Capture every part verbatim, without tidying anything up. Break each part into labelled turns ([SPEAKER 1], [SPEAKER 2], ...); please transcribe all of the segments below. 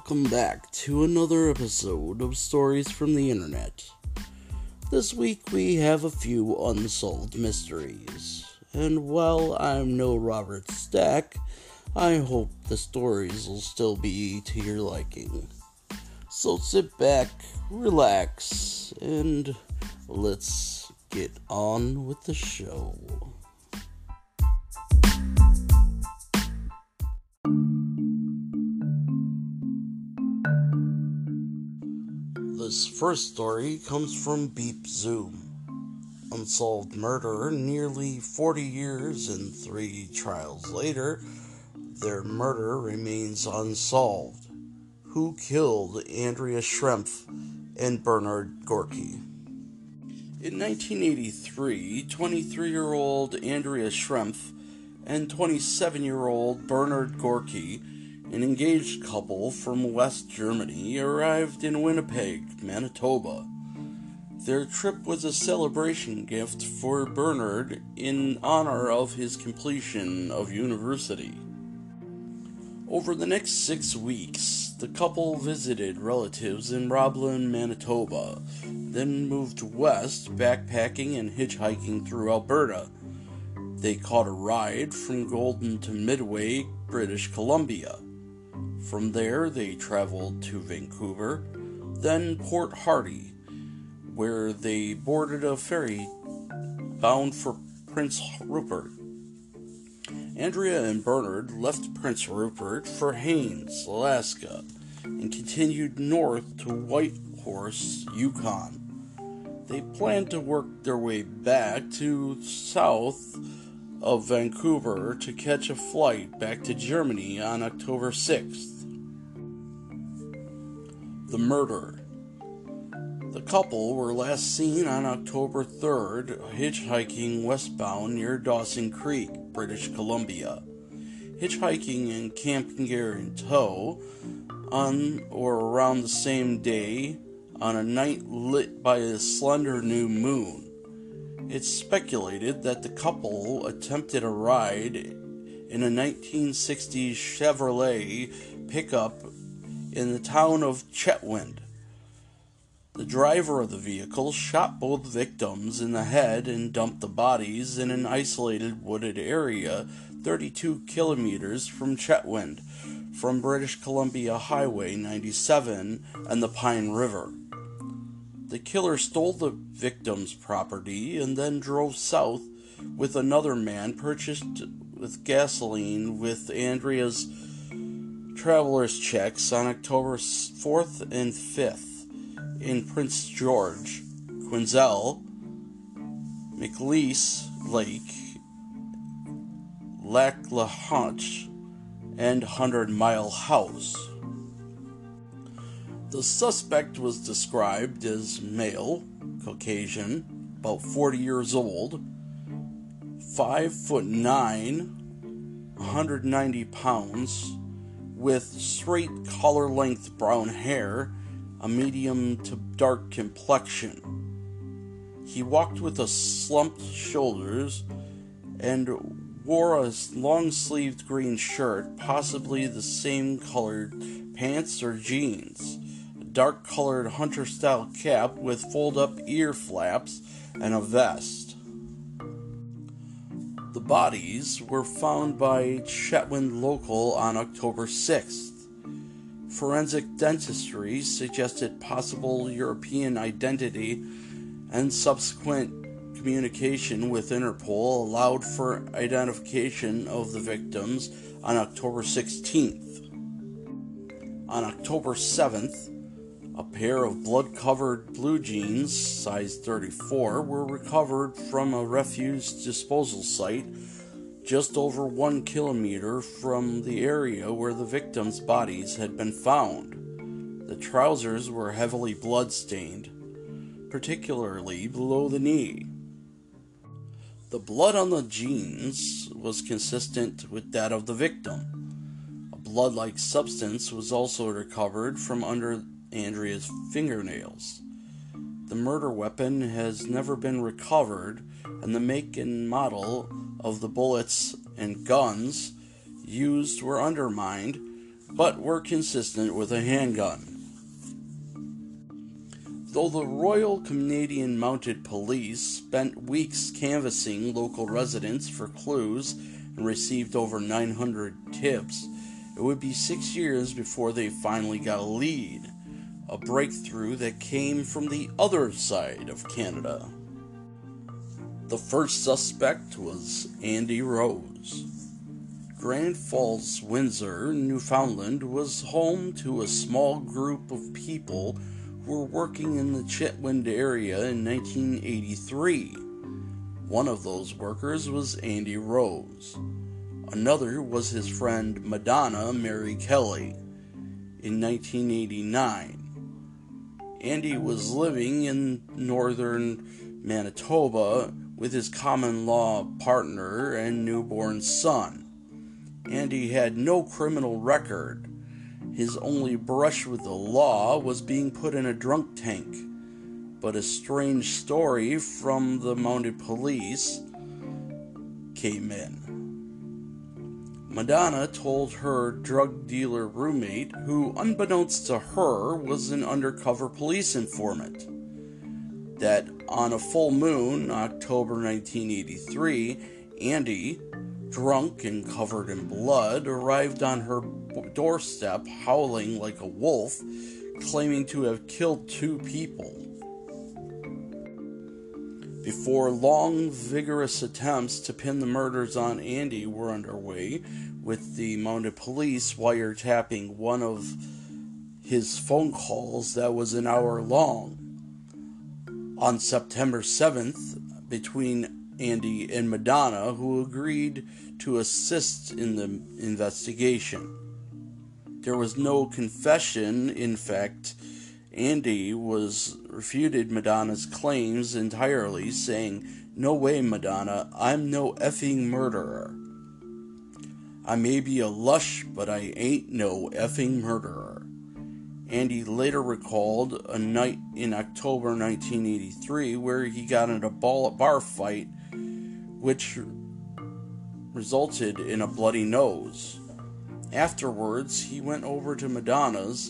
[SPEAKER 1] welcome back to another episode of Stories from the Internet. This week we have a few unsolved mysteries, and while I'm no Robert Stack, I hope the stories will still be to your liking. So sit back, relax, and let's get on with the show. This first story comes from Beep Zoom. Unsolved murder nearly forty years and three trials later, their murder remains unsolved. Who killed Andrea Schrempf and Bernard Gorky? In nineteen eighty-three, twenty-three-year-old Andrea Schrempf and twenty-seven-year-old Bernard Gorky, an engaged couple from West Germany, arrived in Winnipeg, Manitoba. Their trip was a celebration gift for Bernard in honor of his completion of university. Over the next six weeks, the couple visited relatives in Roblin, Manitoba, then moved west, backpacking and hitchhiking through Alberta. They caught a ride from Golden to Midway, British Columbia. From there, they traveled to Vancouver, then Port Hardy, where they boarded a ferry bound for Prince Rupert. Andrea and Bernard left Prince Rupert for Haines, Alaska, and continued north to Whitehorse, Yukon. They planned to work their way back to south of Vancouver to catch a flight back to Germany on October sixth. The murder. The couple were last seen on October third, hitchhiking westbound near Dawson Creek, British Columbia. Hitchhiking and camping gear in tow, on or around the same day, on a night lit by a slender new moon. It's speculated that the couple attempted a ride in a nineteen sixties Chevrolet pickup in the town of Chetwynd. The driver of the vehicle shot both victims in the head and dumped the bodies in an isolated wooded area thirty-two kilometers from Chetwynd, from British Columbia Highway ninety-seven and the Pine River. The killer stole the victim's property and then drove south with another man purchased with gasoline with Andrea's traveler's checks on October fourth and fifth in Prince George, Quinzel, McLeese Lake, Lac La Hache, and Hundred Mile House. The suspect was described as male, Caucasian, about forty years old, five foot nine, one hundred ninety pounds, with straight collar-length brown hair, a medium to dark complexion. He walked with a slumped shoulders and wore a long-sleeved green shirt, possibly the same colored pants or jeans, a dark-colored hunter-style cap with fold-up ear flaps, and a vest. The bodies were found by Chetwynd local on October sixth. Forensic dentistry suggested possible European identity, and subsequent communication with Interpol allowed for identification of the victims on October sixteenth. On October seventh, a pair of blood-covered blue jeans, size thirty-four, were recovered from a refuse disposal site just over one kilometer from the area where the victims' bodies had been found. The trousers were heavily blood-stained, particularly below the knee. The blood on the jeans was consistent with that of the victim. A blood-like substance was also recovered from under Andrea's fingernails. The murder weapon has never been recovered, and the make and model of the bullets and guns used were undermined but were consistent with a handgun. Though the Royal Canadian Mounted Police spent weeks canvassing local residents for clues and received over nine hundred tips, it would be six years before they finally got a lead, a breakthrough that came from the other side of Canada. The first suspect was Andy Rose. Grand Falls, Windsor, Newfoundland was home to a small group of people who were working in the Chetwynd area in nineteen eighty-three. One of those workers was Andy Rose. Another was his friend Madonna Mary Kelly. In nineteen eighty-nine, Andy was living in northern Manitoba with his common-law partner and newborn son. Andy had no criminal record. His only brush with the law was being put in a drunk tank. But a strange story from the mounted police came in. Madonna told her drug dealer roommate, who unbeknownst to her was an undercover police informant, that on a full moon, October nineteen eighty-three, Andy, drunk and covered in blood, arrived on her doorstep howling like a wolf, claiming to have killed two people. Before long, vigorous attempts to pin the murders on Andy were underway, with the mounted police wiretapping one of his phone calls that was an hour long. On September seventh, between Andy and Madonna, who agreed to assist in the investigation. There was no confession. In fact, Andy was refuted Madonna's claims entirely, saying, "No way, Madonna, I'm no effing murderer. I may be a lush, but I ain't no effing murderer." Andy later recalled a night in October nineteen eighty-three where he got in a bar fight, which resulted in a bloody nose. Afterwards, he went over to Madonna's.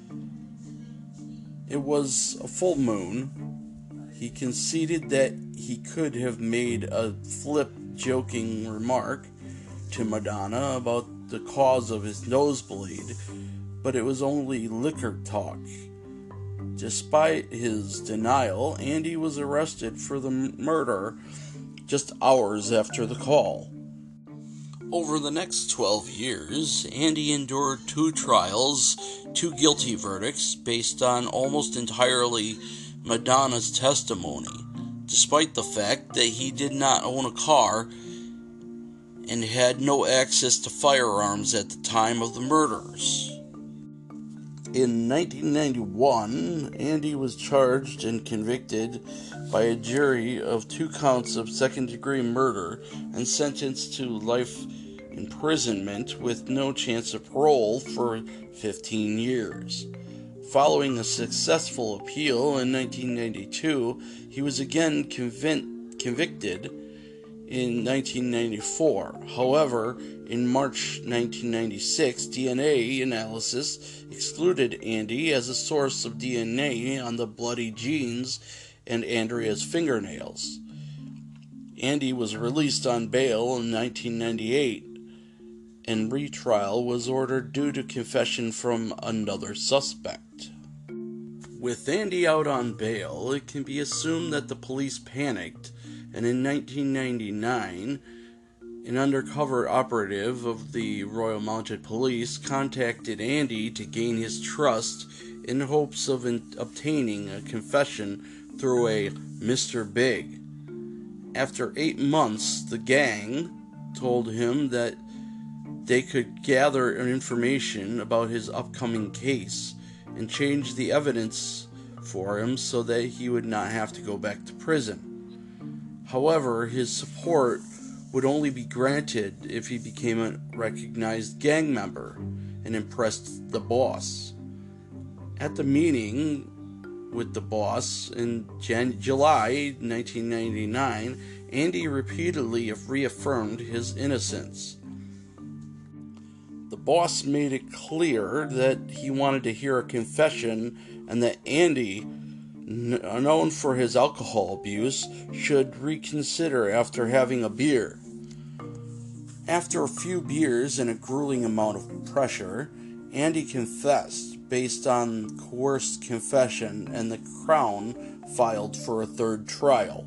[SPEAKER 1] It was a full moon. He conceded that he could have made a flip, joking remark to Madonna about the cause of his nosebleed, but it was only liquor talk. Despite his denial, Andy was arrested for the murder just hours after the call. Over the next twelve years, Andy endured two trials, two guilty verdicts based on almost entirely Madonna's testimony, despite the fact that he did not own a car and had no access to firearms at the time of the murders. In nineteen ninety-one, Andy was charged and convicted by a jury of two counts of second-degree murder and sentenced to life imprisonment with no chance of parole for fifteen years. Following a successful appeal in nineteen ninety-two, he was again convic- convicted in nineteen ninety-four. However, in March nineteen ninety-six, D N A analysis excluded Andy as a source of D N A on the bloody jeans and Andrea's fingernails. Andy was released on bail in nineteen ninety-eight, and retrial was ordered due to confession from another suspect. With Andy out on bail, it can be assumed that the police panicked, and in nineteen ninety-nine, an undercover operative of the Royal Mounted Police contacted Andy to gain his trust in hopes of in- obtaining a confession through a Mister Big. After eight months, the gang told him that they could gather information about his upcoming case and change the evidence for him so that he would not have to go back to prison. However, his support would only be granted if he became a recognized gang member and impressed the boss. At the meeting with the boss in Jan- July nineteen ninety-nine, Andy repeatedly reaffirmed his innocence. The boss made it clear that he wanted to hear a confession and that Andy, known for his alcohol abuse, should reconsider after having a beer. After a few beers and a grueling amount of pressure, Andy confessed based on coerced confession, and the Crown filed for a third trial.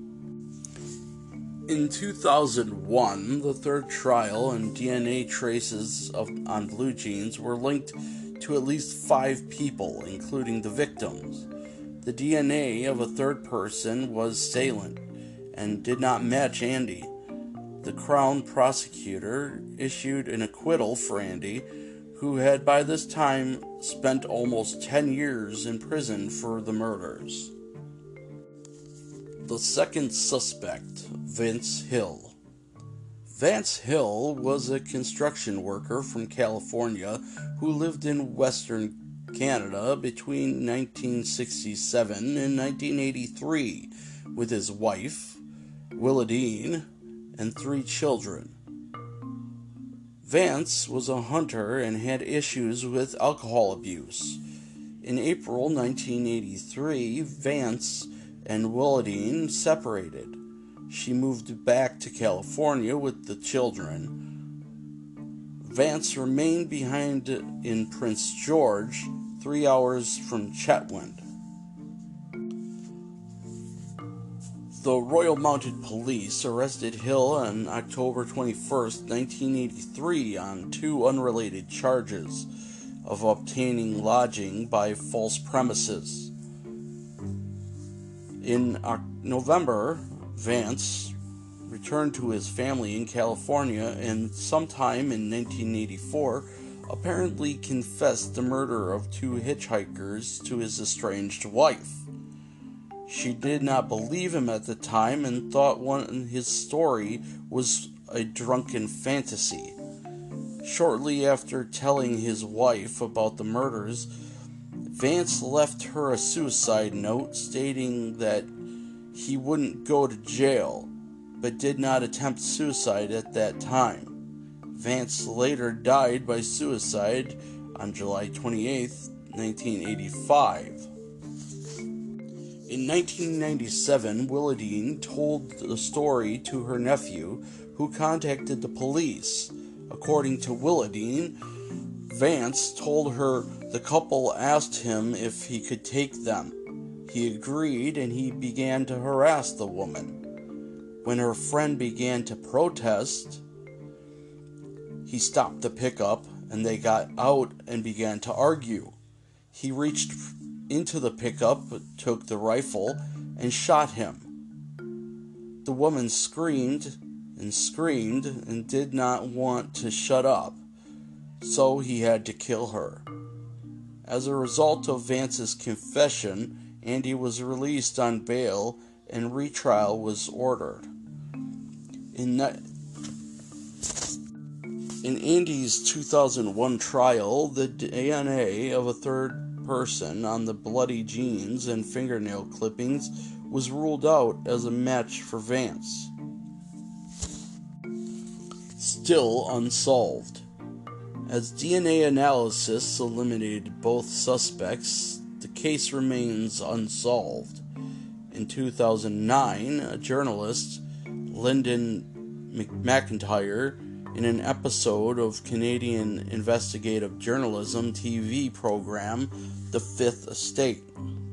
[SPEAKER 1] In two thousand one, the third trial and D N A traces of, on blue jeans were linked to at least five people, including the victims. The D N A of a third person was salient and did not match Andy. The Crown prosecutor issued an acquittal for Andy, who had by this time spent almost ten years in prison for the murders. The second suspect, Vince Hill. Vance Hill was a construction worker from California who lived in Western Canada between nineteen sixty-seven and nineteen eighty-three with his wife, Willadine, and three children. Vance was a hunter and had issues with alcohol abuse. In April nineteen eighty-three, Vance and Willadine separated. She moved back to California with the children. Vance remained behind in Prince George, three hours from Chetwynd. The Royal Mounted Police arrested Hill on October twenty-first, nineteen eighty-three on two unrelated charges of obtaining lodging by false premises. In November, Vance returned to his family in California and sometime in nineteen eighty-four apparently confessed the murder of two hitchhikers to his estranged wife. She did not believe him at the time and thought one his story was a drunken fantasy. Shortly after telling his wife about the murders, Vance left her a suicide note stating that he wouldn't go to jail, but did not attempt suicide at that time. Vance later died by suicide on July twenty-eighth, nineteen eighty-five. In nineteen ninety-seven, Willadine told the story to her nephew, who contacted the police. According to Willadine, Vance told her the couple asked him if he could take them. He agreed, and he began to harass the woman. When her friend began to protest, he stopped the pickup, and they got out and began to argue. He reached into the pickup, took the rifle, and shot him. The woman screamed and screamed and did not want to shut up, so he had to kill her. As a result of Vance's confession, Andy was released on bail and retrial was ordered. In, in Andy's two thousand one trial, the D N A of a third person on the bloody jeans and fingernail clippings was ruled out as a match for Vance. Still unsolved. As D N A analysis eliminated both suspects, the case remains unsolved. In two thousand nine, a journalist, Lyndon McIntyre, in an episode of Canadian investigative journalism T V program The Fifth Estate.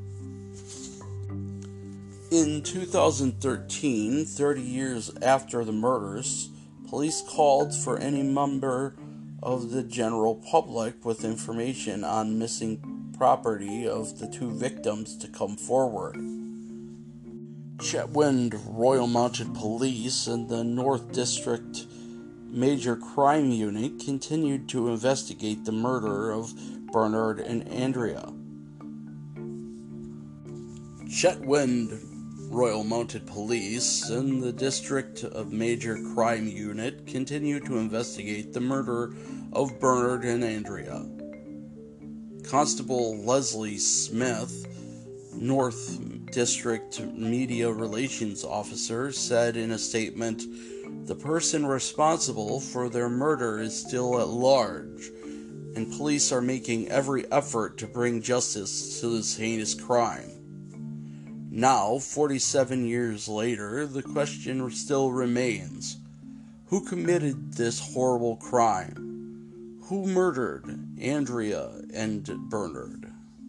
[SPEAKER 1] In two thousand thirteen, thirty years after the murders, police called for any member of the general public with information on missing property of the two victims to come forward. Chetwynd Royal Mounted Police and the North District Major Crime Unit continued to investigate the murder of Bernard and Andrea. Chetwynd Royal Mounted Police and the District of Major Crime Unit continue to investigate the murder of Bernard and Andrea. Constable Leslie Smith, North District Media Relations Officer, said in a statement, The person responsible for their murder is still at large, and police are making every effort to bring justice to this heinous crime. Now, forty-seven years later, the question still remains: who committed this horrible crime? Who murdered Andrea and Bernard?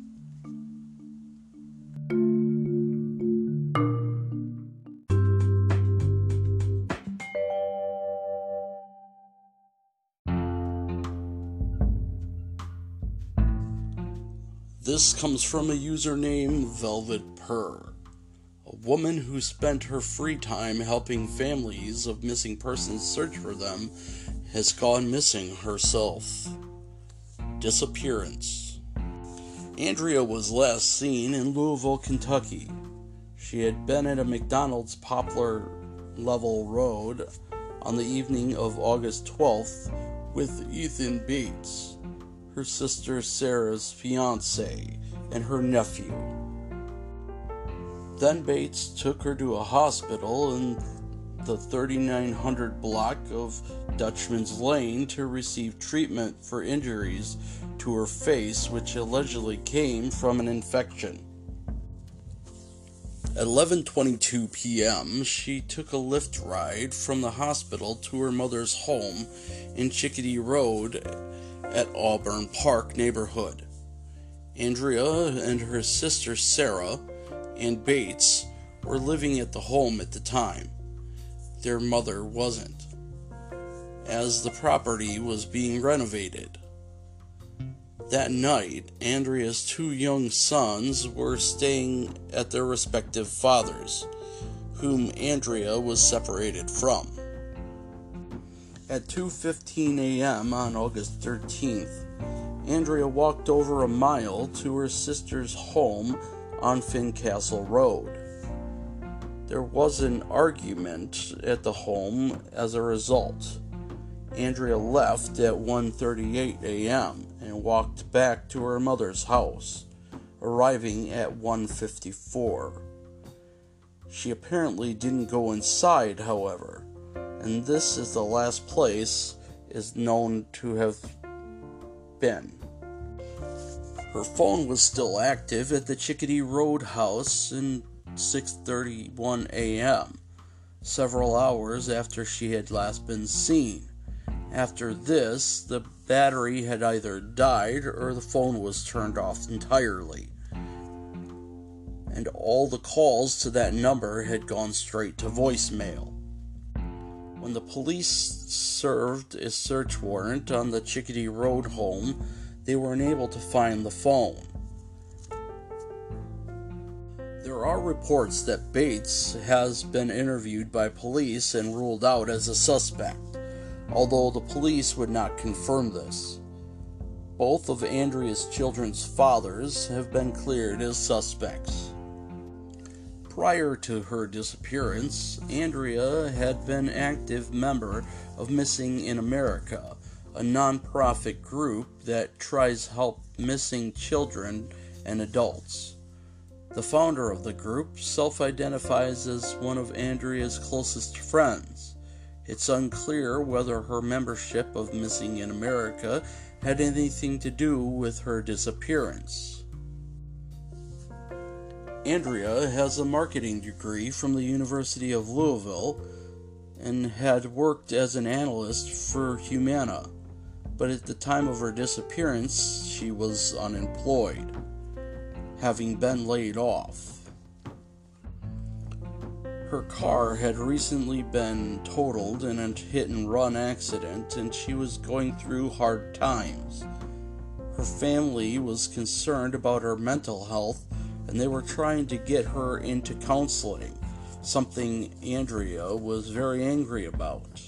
[SPEAKER 1] This comes from a user named Velvet Purr, a woman who spent her free time helping families of missing persons search for them has gone missing herself. Disappearance. Andrea was last seen in Louisville, Kentucky. She had been at a McDonald's Poplar Level Road on the evening of August twelfth with Ethan Bates, her sister Sarah's fiancé, and her nephew. Then Bates took her to a hospital in the thirty-nine hundred block of Dutchman's Lane to receive treatment for injuries to her face, which allegedly came from an infection. At eleven twenty-two p.m., she took a Lyft ride from the hospital to her mother's home in Chickadee Road at Auburn Park neighborhood. Andrea and her sister Sarah and Bates were living at the home at the time. Their mother wasn't, as the property was being renovated. That night, Andrea's two young sons were staying at their respective fathers, whom Andrea was separated from. At two fifteen a.m. on August thirteenth, Andrea walked over a mile to her sister's home on Fincastle Road. There was an argument at the home as a result. Andrea left at one thirty-eight a.m. and walked back to her mother's house, arriving at one fifty-four. She apparently didn't go inside, however, and this is the last place is known to have been. Her phone was still active at the Chickadee Road house in six thirty-one a.m., several hours after she had last been seen. After this, the battery had either died or the phone was turned off entirely, and all the calls to that number had gone straight to voicemail. When the police served a search warrant on the Chickadee Road home, they were unable to find the phone. There are reports that Bates has been interviewed by police and ruled out as a suspect, although the police would not confirm this. Both of Andrea's children's fathers have been cleared as suspects. Prior to her disappearance, Andrea had been an active member of Missing in America, a non-profit group that tries to help missing children and adults. The founder of the group self-identifies as one of Andrea's closest friends. It's unclear whether her membership of Missing in America had anything to do with her disappearance. Andrea has a marketing degree from the University of Louisville and had worked as an analyst for Humana, but at the time of her disappearance, she was unemployed, having been laid off. Her car had recently been totaled in a hit-and-run accident, and she was going through hard times. Her family was concerned about her mental health, and they were trying to get her into counseling, something Andrea was very angry about.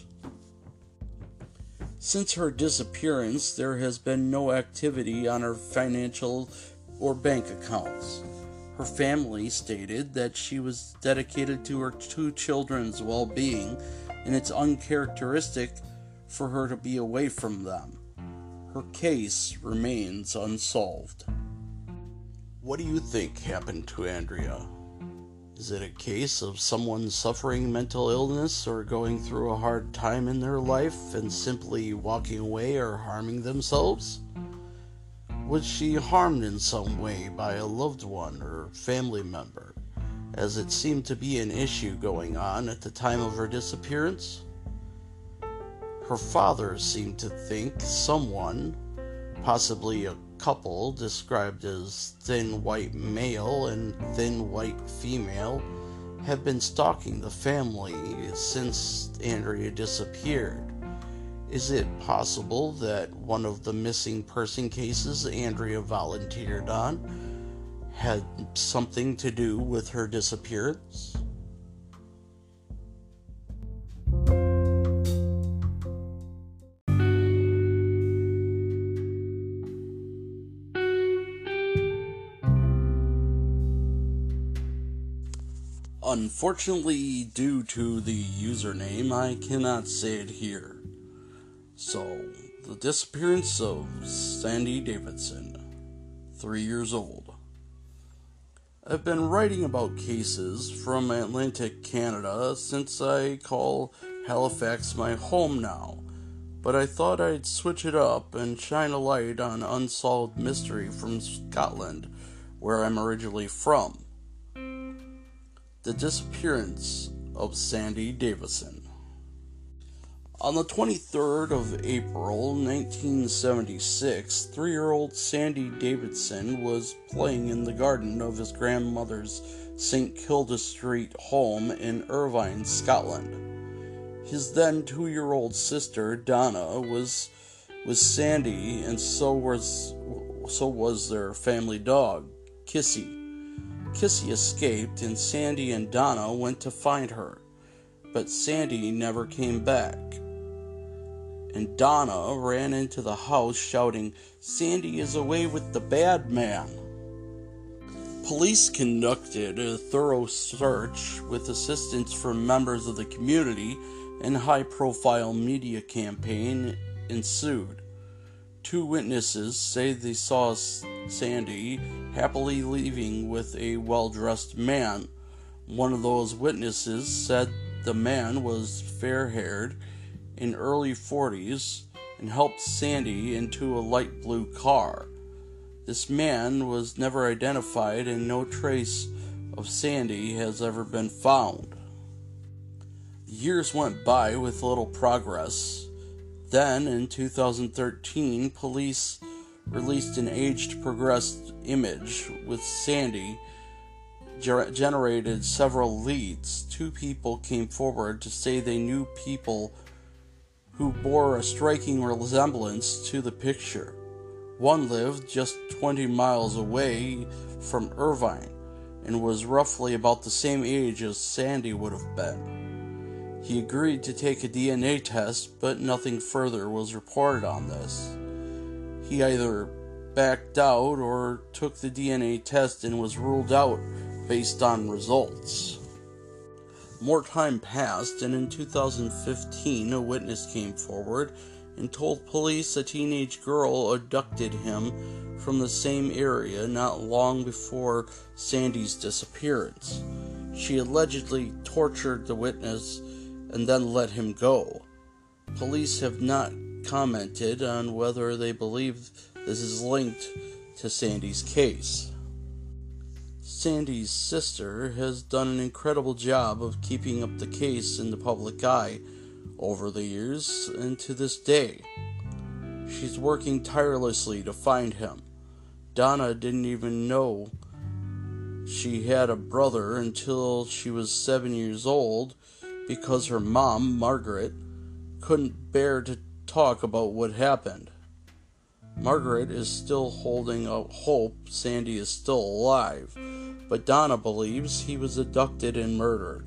[SPEAKER 1] Since her disappearance, there has been no activity on her financial or bank accounts. Her family stated that she was dedicated to her two children's well-being, and it's uncharacteristic for her to be away from them. Her case remains unsolved. What do you think happened to Andrea? Is it a case of someone suffering mental illness or going through a hard time in their life and simply walking away or harming themselves? Was she harmed in some way by a loved one or family member, as it seemed to be an issue going on at the time of her disappearance? Her father seemed to think someone, possibly a couple described as thin white male and thin white female, have been stalking the family since Andrea disappeared. Is it possible that one of the missing person cases Andrea volunteered on had something to do with her disappearance? Unfortunately, due to the username, I cannot say it here. So, the disappearance of Sandy Davidson, three years old. I've been writing about cases from Atlantic Canada since I call Halifax my home now, but I thought I'd switch it up and shine a light on unsolved mystery from Scotland, where I'm originally from. The disappearance of Sandy Davidson. On the twenty-third of April, nineteen seventy-six, three-year-old Sandy Davidson was playing in the garden of his grandmother's Saint Kilda Street home in Irvine, Scotland. His then two-year-old sister, Donna, was with Sandy, and so was, so was their family dog, Kissy. Kissy escaped, and Sandy and Donna went to find her, but Sandy never came back. And Donna ran into the house shouting, "Sandy is away with the bad man." Police conducted a thorough search with assistance from members of the community, and a high-profile media campaign ensued. Two witnesses say they saw Sandy happily leaving with a well-dressed man. One of those witnesses said the man was fair-haired, in early forties, and helped Sandy into a light blue car. This man was never identified, and no trace of Sandy has ever been found. Years went by with little progress. Then, in two thousand thirteen, police released an aged progressed image with Sandy, ger- generated several leads. Two people came forward to say they knew people who bore a striking resemblance to the picture. One lived just twenty miles away from Irvine and was roughly about the same age as Sandy would have been. He agreed to take a D N A test, but nothing further was reported on this. He either backed out or took the D N A test and was ruled out based on results. More time passed, and in two thousand fifteen, a witness came forward and told police a teenage girl abducted him from the same area not long before Sandy's disappearance. She allegedly tortured the witness and then let him go. Police have not commented on whether they believe this is linked to Sandy's case. Sandy's sister has done an incredible job of keeping up the case in the public eye over the years and to this day. She's working tirelessly to find him. Donna didn't even know she had a brother until she was seven years old, because her mom, Margaret, couldn't bear to talk about what happened. Margaret is still holding out hope Sandy is still alive, but Donna believes he was abducted and murdered.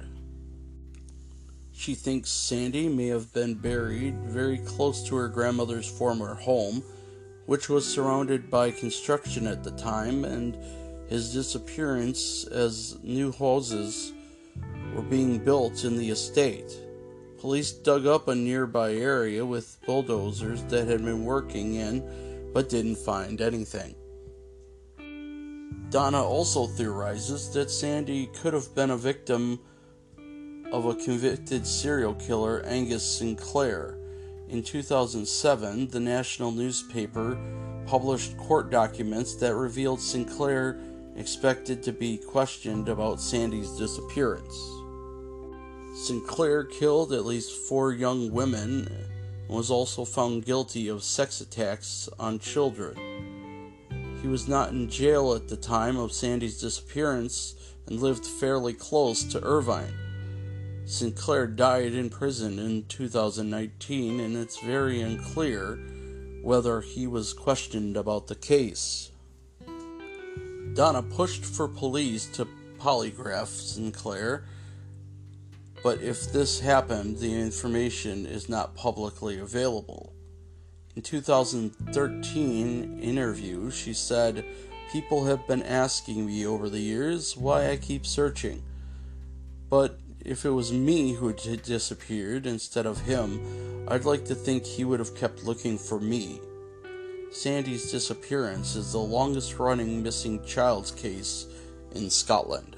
[SPEAKER 1] She thinks Sandy may have been buried very close to her grandmother's former home, which was surrounded by construction at the time, and his disappearance as new houses were being built in the estate. Police dug up a nearby area with bulldozers that had been working in, but didn't find anything. Donna also theorizes that Sandy could have been a victim of a convicted serial killer, Angus Sinclair. In two thousand seven, the national newspaper published court documents that revealed Sinclair expected to be questioned about Sandy's disappearance. Sinclair killed at least four young women and was also found guilty of sex attacks on children. He was not in jail at the time of Sandy's disappearance and lived fairly close to Irvine. Sinclair died in prison in two thousand nineteen, and it's very unclear whether he was questioned about the case. Donna pushed for police to polygraph Sinclair, but if this happened, the information is not publicly available. In two thousand thirteen interview, she said, "People have been asking me over the years why I keep searching. But if it was me who had disappeared instead of him, I'd like to think he would have kept looking for me." Sandy's disappearance is the longest-running missing child's case in Scotland.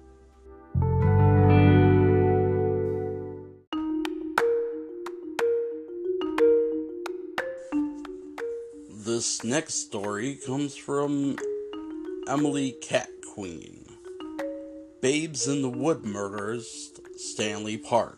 [SPEAKER 1] This next story comes from Emily Cat Queen. Babes in the Wood Murders, Stanley Park.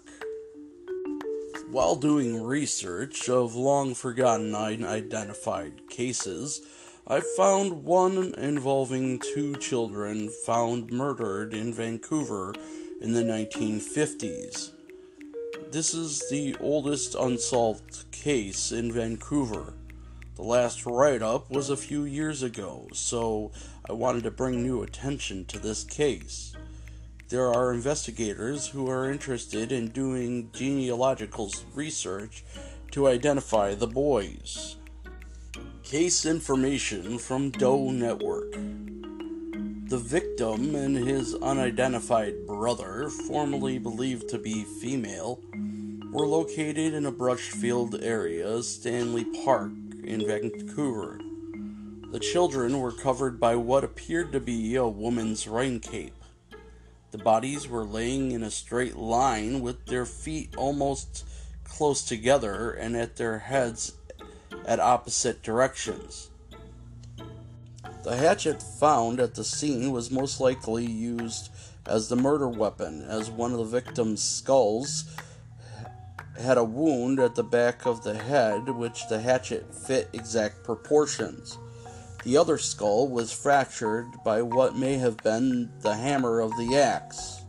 [SPEAKER 1] While doing research of long-forgotten unidentified cases, I found one involving two children found murdered in Vancouver in the nineteen fifties. This is the oldest unsolved case in Vancouver. The last write-up was a few years ago, so I wanted to bring new attention to this case. There are investigators who are interested in doing genealogical research to identify the boys. Case information from Doe Network. The victim and his unidentified brother, formerly believed to be female, were located in a brush-filled area, Stanley Park, in Vancouver. The children were covered by what appeared to be a woman's rain cape. The bodies were laying in a straight line with their feet almost close together and at their heads at opposite directions. The hatchet found at the scene was most likely used as the murder weapon, as one of the victim's skulls had a wound at the back of the head which the hatchet fit exact proportions. The other skull was fractured by what may have been the hammer of the axe.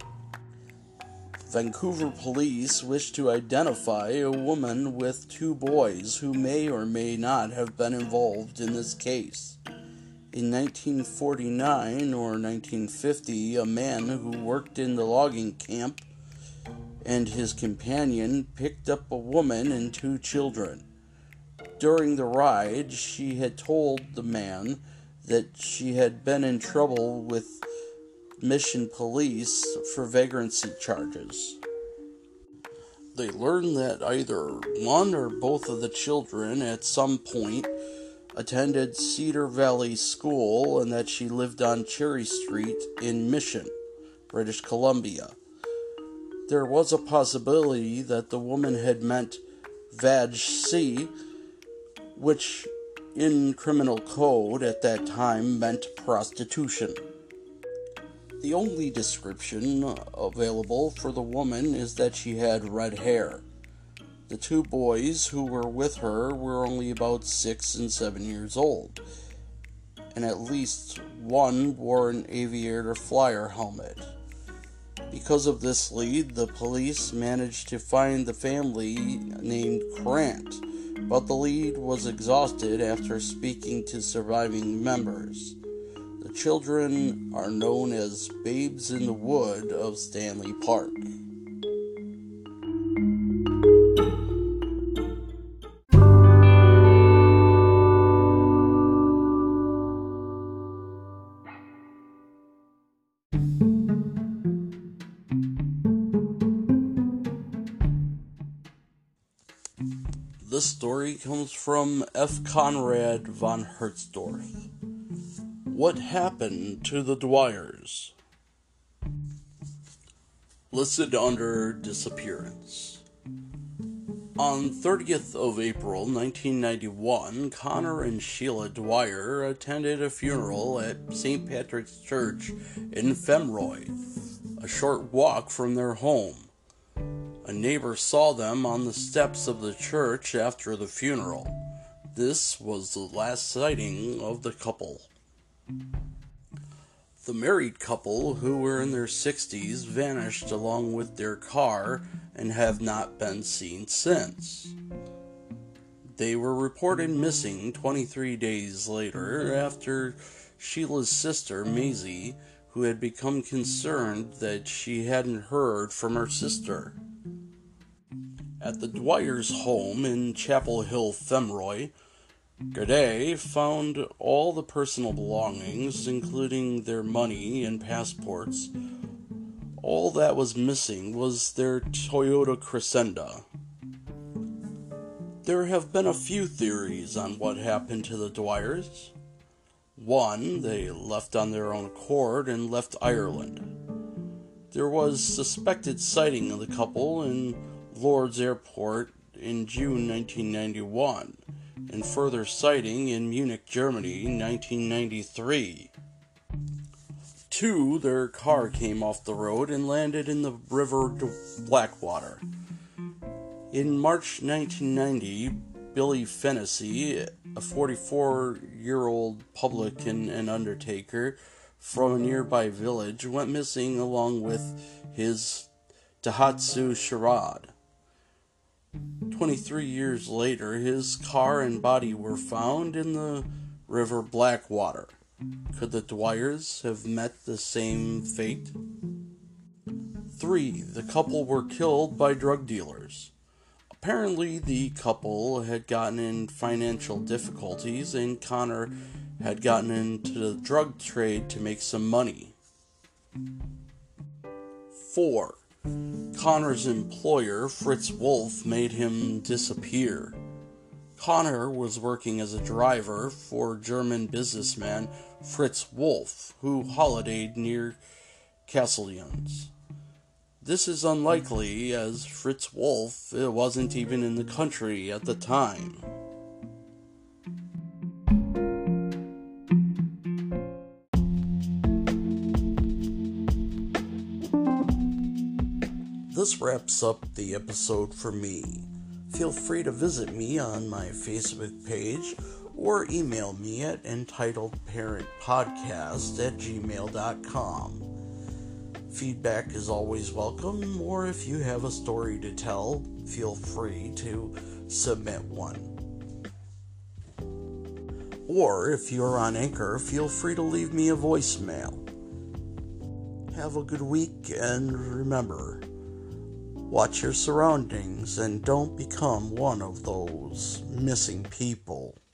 [SPEAKER 1] Vancouver police wish to identify a woman with two boys who may or may not have been involved in this case. In nineteen forty-nine or nineteen fifty, a man who worked in the logging camp and his companion picked up a woman and two children. During the ride, she had told the man that she had been in trouble with Mission Police for vagrancy charges. They learned that either one or both of the children at some point attended Cedar Valley School and that she lived on Cherry Street in Mission, British Columbia. There was a possibility that the woman had meant Vag C, which in criminal code at that time meant prostitution. The only description available for the woman is that she had red hair. The two boys who were with her were only about six and seven years old, and at least one wore an aviator flyer helmet. Because of this lead, the police managed to find the family named Grant, but the lead was exhausted after speaking to surviving members. The children are known as Babes in the Wood of Stanley Park. This story comes from F. Conrad von Herzdorf. What happened to the Dwyers? Listed under disappearance. On thirtieth of April nineteen ninety-one, Connor and Sheila Dwyer attended a funeral at Saint Patrick's Church in Femroy, a short walk from their home. A neighbor saw them on the steps of the church after the funeral. This was the last sighting of the couple. The married couple, who were in their sixties, vanished along with their car and have not been seen since. They were reported missing twenty-three days later after Sheila's sister, Maisie, who had become concerned that she hadn't heard from her sister. At the Dwyer's home in Chapel Hill, Femroy, Gaudet found all the personal belongings, including their money and passports. All that was missing was their Toyota Crescenda. There have been a few theories on what happened to the Dwyers. One, they left on their own accord and left Ireland. There was suspected sighting of the couple in Lourdes Airport in June nineteen ninety-one. And further sighting in Munich, Germany, nineteen ninety-three. Two, their car came off the road and landed in the River Blackwater. In March nineteen ninety, Billy Fennessy, a forty-four-year-old publican and undertaker from a nearby village, went missing along with his Daihatsu Charade. Twenty-three years later, his car and body were found in the River Blackwater. Could the Dwyers have met the same fate? Three, the couple were killed by drug dealers. Apparently, the couple had gotten in financial difficulties, and Connor had gotten into the drug trade to make some money. Four, Connor's employer, Fritz Wolf, made him disappear. Connor was working as a driver for German businessman Fritz Wolf, who holidayed near Castellans. This is unlikely, as Fritz Wolf wasn't even in the country at the time. This wraps up the episode for me. Feel free to visit me on my Facebook page or email me at entitledparentpodcast at gmail dot com. Feedback is always welcome, or if you have a story to tell, feel free to submit one. Or if you're on Anchor, feel free to leave me a voicemail. Have a good week, and remember, watch your surroundings and don't become one of those missing people.